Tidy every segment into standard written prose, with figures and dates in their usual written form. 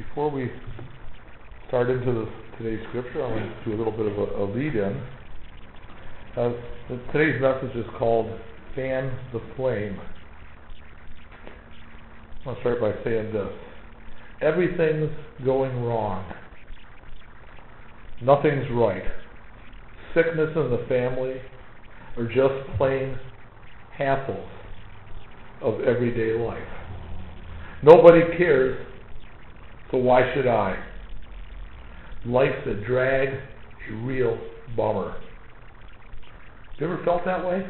Before we start into today's scripture, I want to do a little bit of a lead-in. Today's message is called Fan the Flame. I want to start by saying this. Everything's going wrong. Nothing's right. Sickness in the family, or just plain hassles of everyday life. Nobody cares, so why should I? Life's a drag, a real bummer. You ever felt that way?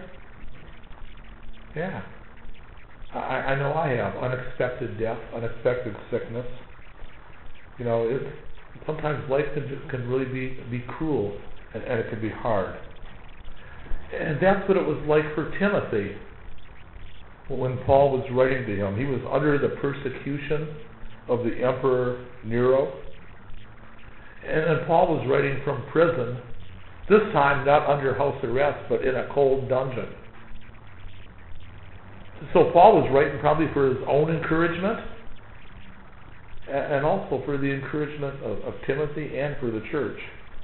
Yeah. I know I have. Unexpected death, unexpected sickness. You know, sometimes life can really be cruel, and it can be hard. And that's what it was like for Timothy when Paul was writing to him. He was under the persecution of the Emperor Nero. And Paul was writing from prison, this time not under house arrest, but in a cold dungeon. So Paul was writing probably for his own encouragement, and also for the encouragement of Timothy and for the church.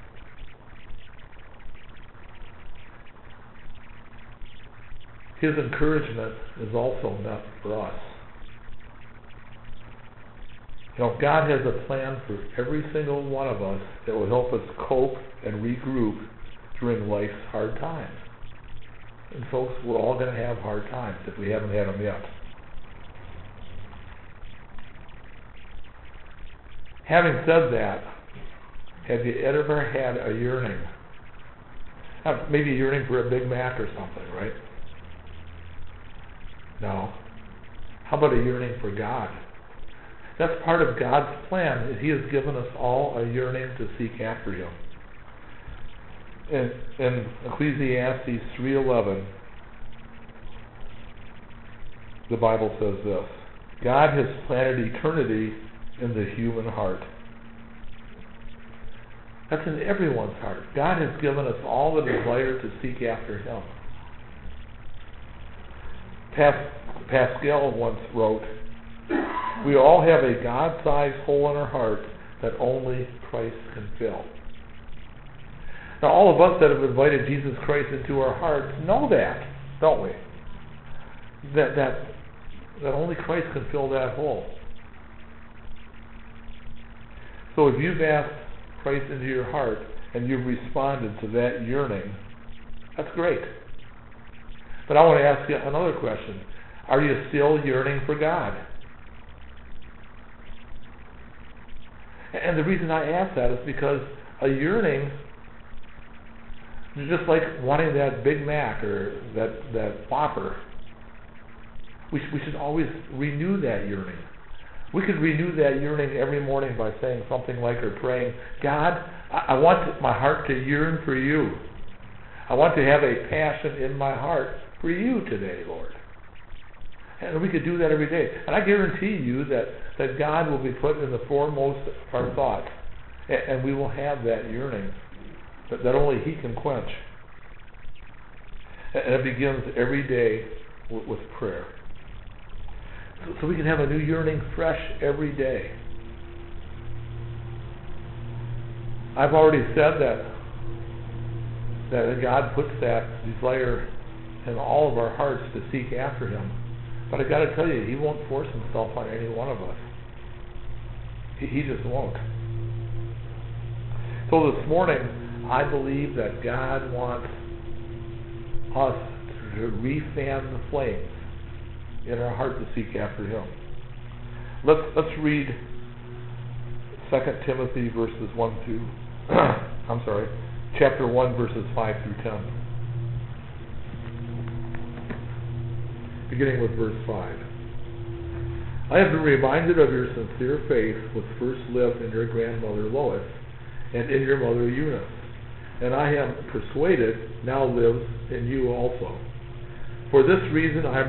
His encouragement is also meant for us. You know, God has a plan for every single one of us that will help us cope and regroup during life's hard times. And folks, we're all going to have hard times if we haven't had them yet. Having said that, have you ever had a yearning? Maybe a yearning for a Big Mac or something, right? No. How about a yearning for God? That's part of God's plan, is He has given us all a yearning to seek after Him. In Ecclesiastes 3:11, the Bible says this: God has planted eternity in the human heart. That's in everyone's heart. God has given us all the desire to seek after Him. Pascal once wrote, we all have a God-sized hole in our heart that only Christ can fill. Now, all of us that have invited Jesus Christ into our hearts know that, don't we? That only Christ can fill that hole. So if you've asked Christ into your heart and you've responded to that yearning, that's great. But I want to ask you another question. Are you still yearning for God? And the reason I ask that is because a yearning is just like wanting that Big Mac or that Whopper. We should always renew that yearning. We could renew that yearning every morning by saying something like, or praying, God, I want my heart to yearn for you. I want to have a passion in my heart for you today, Lord. And we could do that every day. And I guarantee you that God will be put in the foremost of our thoughts. And we will have that yearning that only He can quench. And it begins every day with prayer. So we can have a new yearning fresh every day. I've already said that God puts that desire in all of our hearts to seek after Him. But I got to tell you, He won't force Himself on any one of us. He just won't. So this morning, I believe that God wants us to refan the flames in our heart to seek after Him. Let's read 2 Timothy verses 1 through chapter 1 verses 5 through 10. Beginning with verse 5. I have been reminded of your sincere faith which first lived in your grandmother Lois and in your mother Eunice, and I am persuaded now lives in you also. For this reason I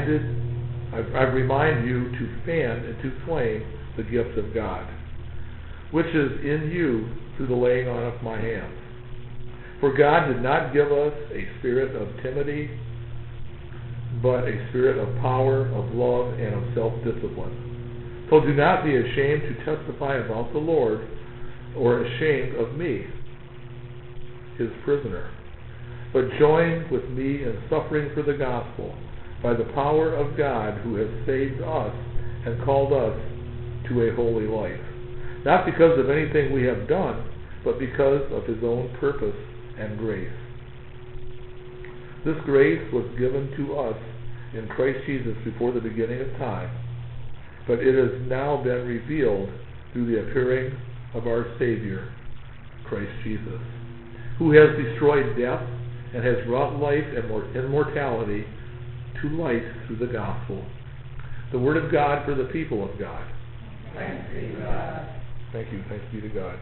remind you to fan into flame the gift of God, which is in you through the laying on of my hands. For God did not give us a spirit of timidity, but a spirit of power, of love, and of self-discipline. So do not be ashamed to testify about the Lord, or ashamed of me, his prisoner, but join with me in suffering for the gospel by the power of God, who has saved us and called us to a holy life, not because of anything we have done, but because of his own purpose and grace. This grace was given to us in Christ Jesus before the beginning of time, but it has now been revealed through the appearing of our Savior, Christ Jesus, who has destroyed death and has brought life and immortality to light through the gospel. The word of God for the people of God. Thanks be to God. Thank you. Thanks be to God.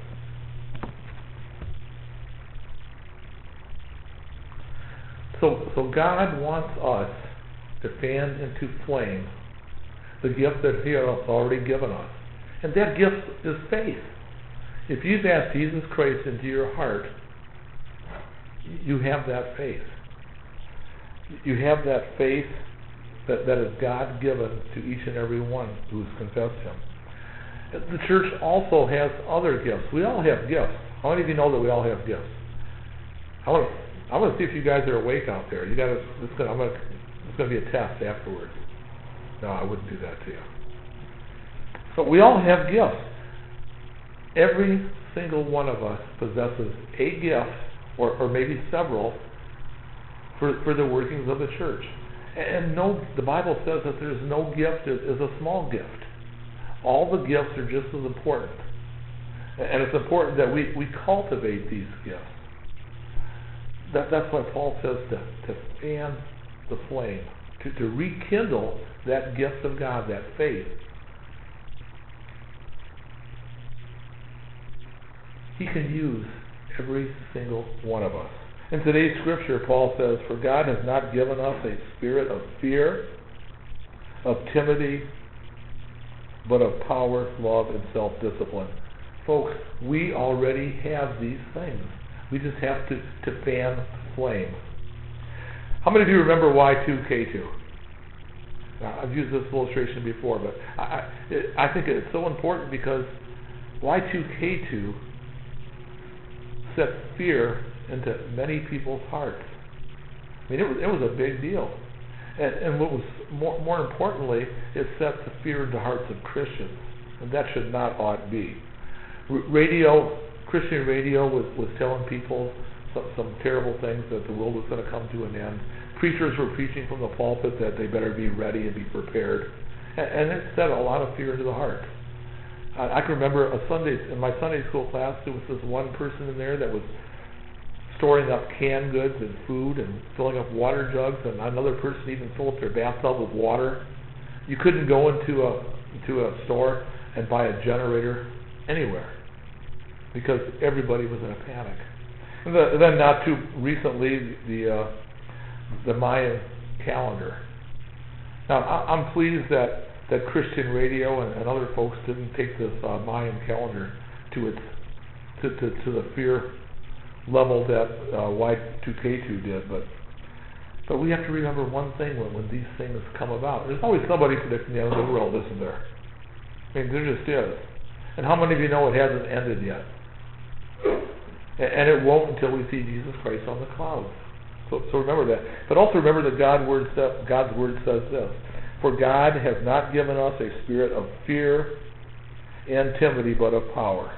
So God wants us to fan into flame the gift that he has already given us. And that gift is faith. If you've asked Jesus Christ into your heart, you have that faith. You have that faith that is God-given to each and every one who's confessed him. The church also has other gifts. We all have gifts. How many of you know that we all have gifts? I want to see if you guys are awake out there. It's going to be a test afterwards. No, I wouldn't do that to you. But we all have gifts. Every single one of us possesses a gift, or maybe several, for the workings of the church. And the Bible says that there's no gift is a small gift. All the gifts are just as important. And it's important that we cultivate these gifts. That's why Paul says to fan the flame, to rekindle that gift of God, that faith. He can use every single one of us. In today's scripture, Paul says, "For God has not given us a spirit of fear, of timidity, but of power, love, and self-discipline." Folks, we already have these things. We just have to fan the flame. How many of you remember Y2K2? Now, I've used this illustration before, but I think it's so important because Y2K2 set fear into many people's hearts. I mean, it was a big deal. And what was more importantly, it set the fear into hearts of Christians. And that should not ought be. Christian radio was telling people some terrible things, that the world was going to come to an end. Preachers were preaching from the pulpit that they better be ready and be prepared. And it set a lot of fear into the heart. I can remember in my Sunday school class, there was this one person in there that was storing up canned goods and food and filling up water jugs, and another person even filled up their bathtub with water. You couldn't go into a store and buy a generator anywhere because everybody was in a panic. And then not too recently, the Mayan calendar. Now, I'm pleased that Christian radio and other folks didn't take this Mayan calendar to the fear level that Y2K2 did, but we have to remember one thing when these things come about. There's always somebody predicting the end of the world, isn't there? I mean, there just is. And how many of you know it hasn't ended yet? And it won't until we see Jesus Christ on the clouds. So remember that. But also remember that God's word says this: "For God has not given us a spirit of fear and timidity, but of power."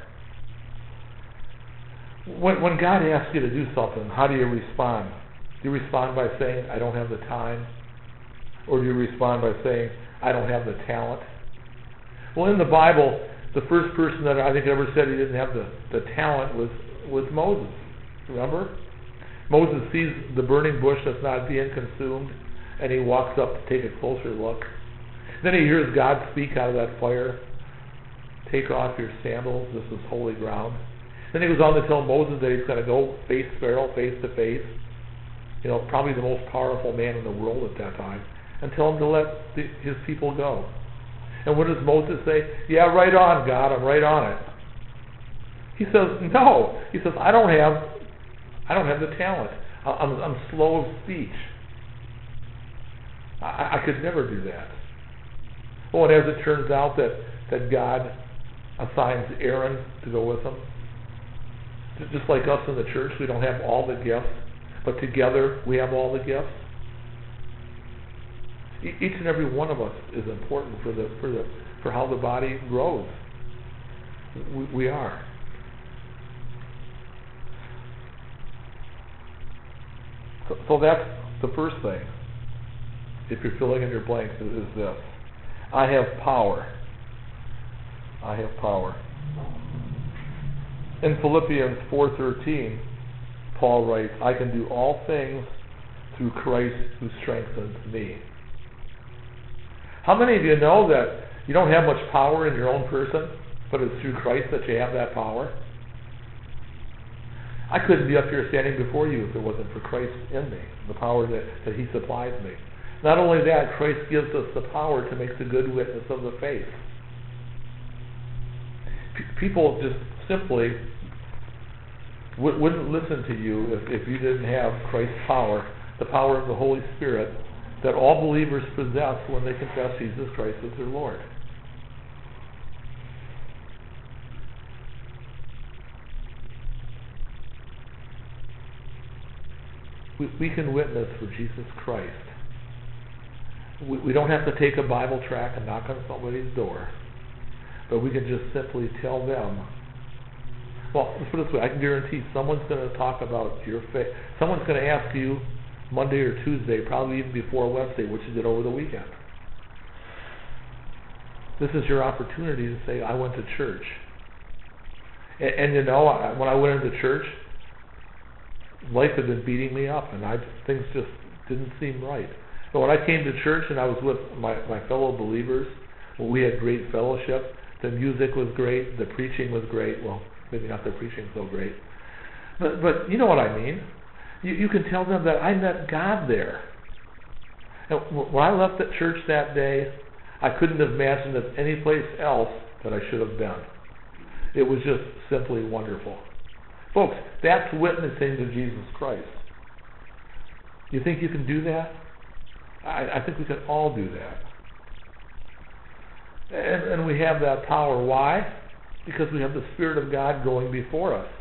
When God asks you to do something, how do you respond? Do you respond by saying, "I don't have the time"? Or do you respond by saying, "I don't have the talent"? Well, in the Bible, the first person that I think ever said he didn't have the talent was Moses. Remember? Moses sees the burning bush that's not being consumed, and he walks up to take a closer look. Then he hears God speak out of that fire. "Take off your sandals, this is holy ground." Then he goes on to tell Moses that he's going to go face Pharaoh, face to face. Probably the most powerful man in the world at that time, and tell him to let his people go. And what does Moses say? "Yeah, right on, God, I'm right on it." He says, "No." He says, I don't have the talent. I'm slow of speech. I could never do that. Oh, and as it turns out that that God assigns Aaron to go with him? Just like us in the church, we don't have all the gifts, but together we have all the gifts. Each and every one of us is important for how the body grows. We are. So that's the first thing. If you're filling in your blanks, is this: I have power. I have power. In Philippians 4:13, Paul writes, I can do all things through Christ who strengthens me. How many of you know that you don't have much power in your own person, but it's through Christ that you have that power? I couldn't be up here standing before you if it wasn't for Christ in me, the power that He supplies me. Not only that, Christ gives us the power to make the good witness of the faith. People just simply wouldn't listen to you if you didn't have Christ's power, the power of the Holy Spirit that all believers possess when they confess Jesus Christ as their Lord. We can witness for Jesus Christ. We don't have to take a Bible tract and knock on somebody's door, but we can just simply tell them. Well, let's put it this way: I can guarantee someone's going to talk about your faith. Someone's going to ask you Monday or Tuesday, probably even before Wednesday, what you did over the weekend. This is your opportunity to say, I went to church. And you know, when I went into church, life had been beating me up, and things just didn't seem right. But when I came to church and I was with my fellow believers, we had great fellowship. The music was great. The preaching was great. Well, maybe not the preaching so great. But you know what I mean. You can tell them that I met God there. And when I left that church that day, I couldn't have imagined it any place else that I should have been. It was just simply wonderful. Folks, that's witnessing to Jesus Christ. You think you can do that? I think we can all do that. And we have that power. Why? Because we have the Spirit of God going before us.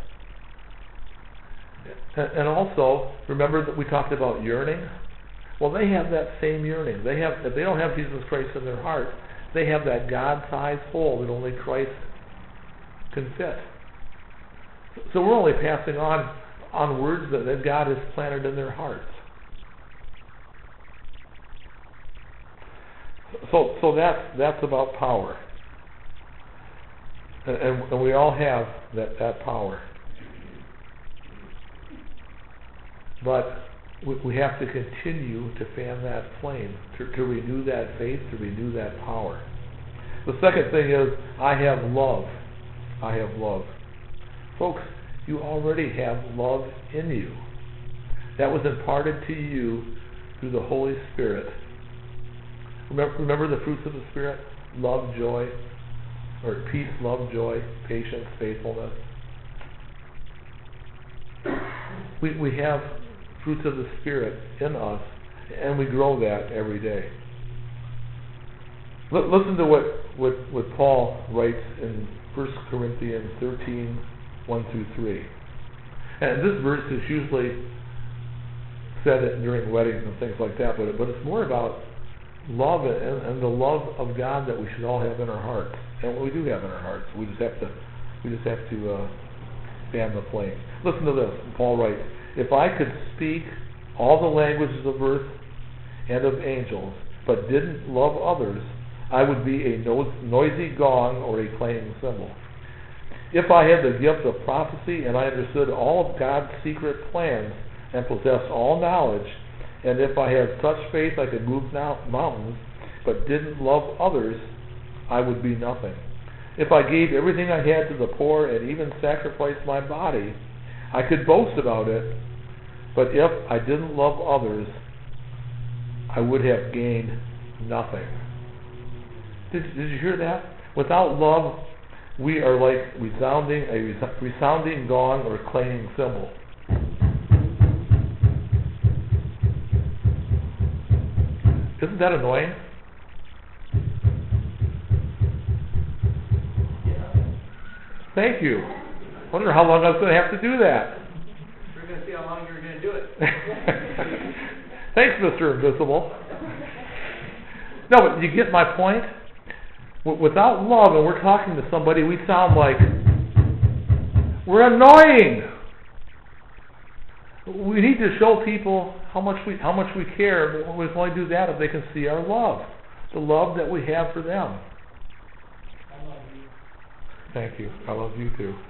And also, remember that we talked about yearning? Well, they have that same yearning. If they don't have Jesus Christ in their heart, they have that God-sized hole that only Christ can fit. So we're only passing on words that God has planted in their hearts. So that's about power. And we all have that power. But we have to continue to fan that flame, to renew that faith, to renew that power. The second thing is, I have love. I have love. Folks, you already have love in you. That was imparted to you through the Holy Spirit. Remember the fruits of the Spirit? Love, joy, or peace, love, joy, patience, faithfulness. We have fruits of the Spirit in us, and we grow that every day. Listen to what Paul writes in 1 Corinthians 13, 1 through 3. And this verse is usually said during weddings and things like that, but it's more about love and the love of God that we should all have in our hearts, and what we do have in our hearts. We just have to fan the flame. Listen to this. Paul writes, if I could speak all the languages of earth and of angels, but didn't love others, I would be a noisy gong or a clanging cymbal. If I had the gift of prophecy and I understood all of God's secret plans and possessed all knowledge, and if I had such faith I could move mountains, but didn't love others, I would be nothing. If I gave everything I had to the poor and even sacrificed my body, I could boast about it, but if I didn't love others, I would have gained nothing. Did you hear that? Without love, we are like a resounding gong or clanging cymbal. Isn't that annoying? Thank you. Wonder how long I was going to have to do that. We're going to see how long you're going to do it. Thanks, Mr. Invisible. No, but you get my point? Without love, and we're talking to somebody, we sound like we're annoying. We need to show people how much we care, but we can only do that if they can see our love, the love that we have for them. I love you. Thank you. I love you too.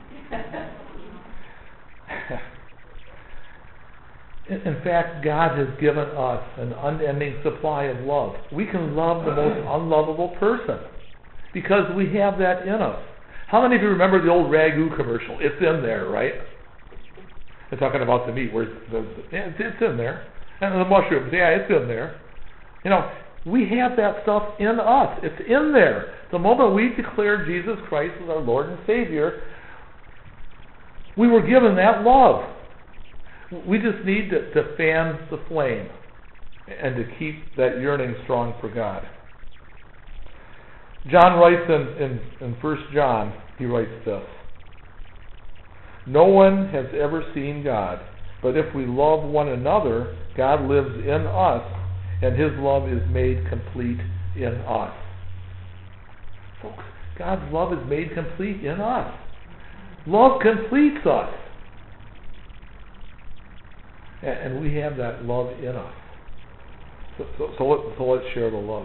In fact, God has given us an unending supply of love. We can love the most unlovable person because we have that in us. How many of you remember the old Ragu commercial? It's in there, right? They're talking about the meat. It's in there. And the mushrooms, yeah, it's in there. You know, we have that stuff in us. It's in there. The moment we declare Jesus Christ as our Lord and Savior, we were given that love. We just need to fan the flame and to keep that yearning strong for God. John writes in 1 John, he writes this: "No one has ever seen God, but if we love one another, God lives in us, and His love is made complete in us." Folks, God's love is made complete in us. Love completes us. And we have that love in us. So let's share the love.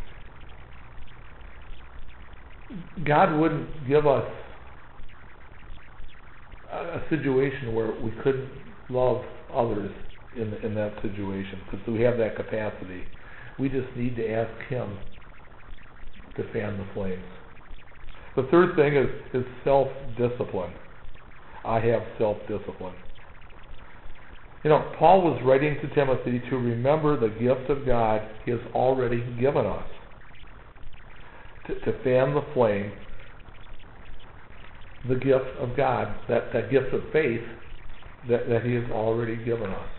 God wouldn't give us a situation where we couldn't love others in that situation, because we have that capacity. We just need to ask Him to fan the flames. The third thing is self-discipline. I have self-discipline. You know, Paul was writing to Timothy to remember the gift of God He has already given us. To fan the flame, the gift of God, that gift of faith that He has already given us.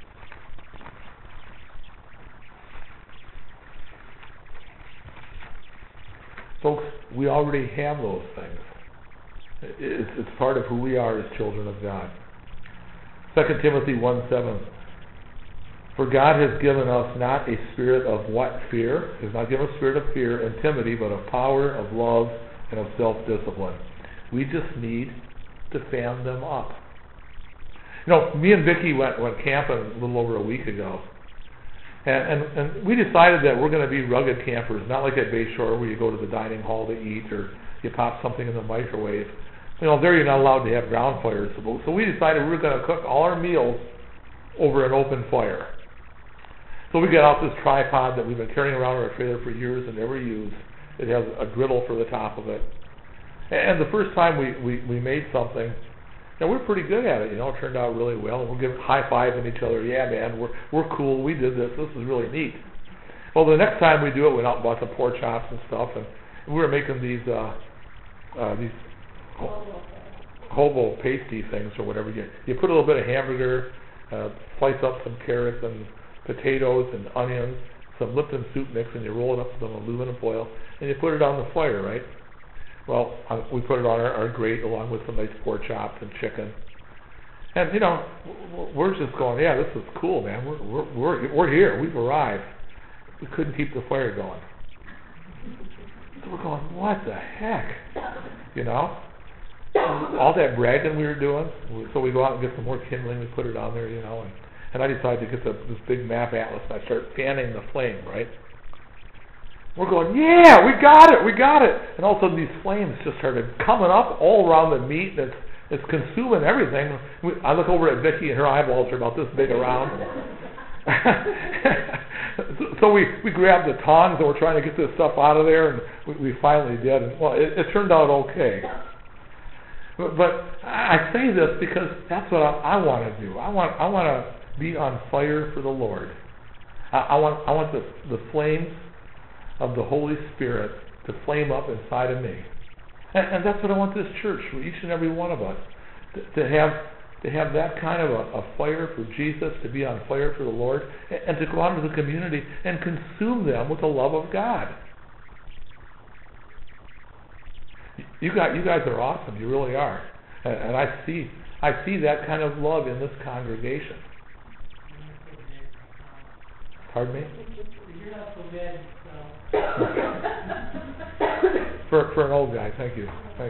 Folks, we already have those things. It's part of who we are as children of God. 2 Timothy 1:7. "For God has given us not a spirit of" what? Fear. He has not given us a spirit of fear and timidity, but of power, of love, and of self-discipline. We just need to fan them up. You know, me and Vicki went camping a little over a week ago. And we decided that we're going to be rugged campers, not like at Bayshore where you go to the dining hall to eat or you pop something in the microwave. You know, there you're not allowed to have ground fires. So we decided we were going to cook all our meals over an open fire. So we got out this tripod that we've been carrying around in our trailer for years and never used. It has a griddle for the top of it. And the first time we made something, we're pretty good at it. You know, it turned out really well. We're giving high-fiving each other. Yeah, man, we're cool. We did this. This is really neat. Well, the next time we do it, we went out and bought some pork chops and stuff, and we were making these hobo pasty things or whatever. You put a little bit of hamburger, slice up some carrots and potatoes and onions, some Lipton soup mix, and you roll it up with some aluminum foil, and you put it on the fire, right? Well, we put it on our grate along with some nice pork chops and chicken. And, you know, we're just going, yeah, this is cool, man. We're here. We've arrived. We couldn't keep the fire going. So we're going, what the heck? You know? All that bragging we were doing. So we go out and get some more kindling. We put it on there, you know. And I decided to get this big map atlas. And I start fanning the flame, right? We're going, yeah, we got it. And all of a sudden these flames just started coming up all around the meat. It's consuming everything. I look over at Vicki and her eyeballs are about this big around. So we grabbed the tongs and we're trying to get this stuff out of there, and we finally did. And well, it turned out okay. But I say this because that's what I want to do. I want to be on fire for the Lord. I want the flames of the Holy Spirit to flame up inside of me. And that's what I want this church, for each and every one of us, to have that kind of a fire for Jesus, to be on fire for the Lord, and to go out into the community and consume them with the love of God. You guys are awesome. You really are. And I see that kind of love in this congregation. Pardon me? You're not so bad, For an old guy, thank you.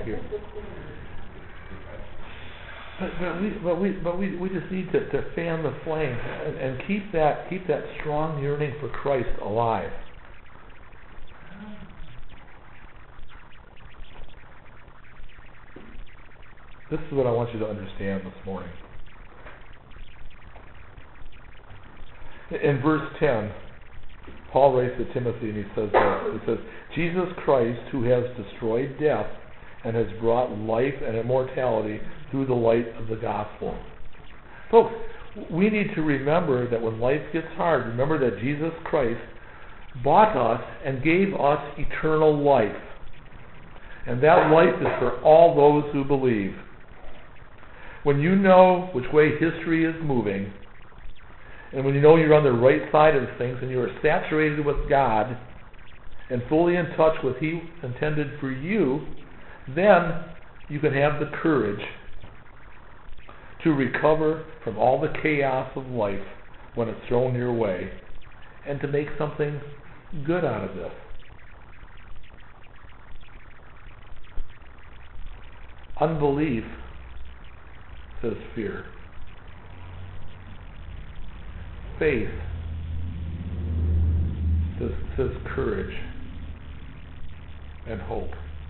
But we just need to fan the flame and keep that strong yearning for Christ alive. This is what I want you to understand this morning. In verse 10, Paul writes to Timothy and he says, Jesus Christ, who has destroyed death and has brought life and immortality through the light of the gospel. Folks, we need to remember that when life gets hard, remember that Jesus Christ bought us and gave us eternal life. And that life is for all those who believe. When you know which way history is moving, and when you know you're on the right side of things and you are saturated with God and fully in touch with He intended for you, then you can have the courage to recover from all the chaos of life when it's thrown your way and to make something good out of this. Unbelief says fear. Faith says courage and hope.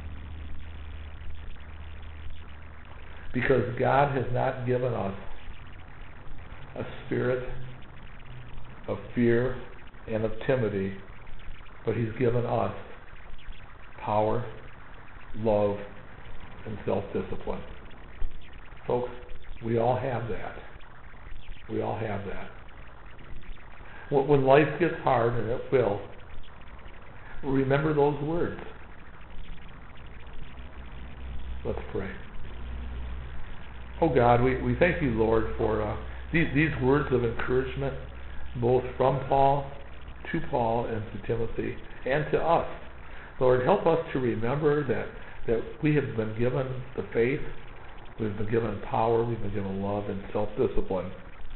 Because God has not given us a spirit of fear and of timidity, but He's given us power, love, and self-discipline. Folks, we all have that. We all have that. When life gets hard, and it will, remember those words. Let's pray. Oh God, we thank you, Lord, for these words of encouragement, both from Paul, to Paul, and to Timothy, and to us. Lord, help us to remember that we have been given the faith, we've been given power, we've been given love and self-discipline,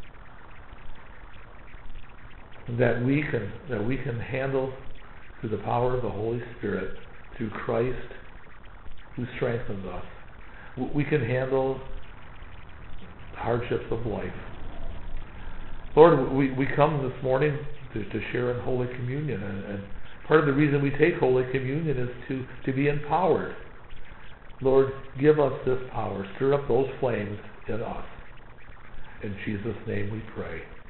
that we can handle through the power of the Holy Spirit, through Christ who strengthens us. We can handle hardships of life. Lord, we come this morning to share in Holy Communion, and part of the reason we take Holy Communion is to be empowered. Lord, give us this power. Stir up those flames in us. In Jesus' name we pray.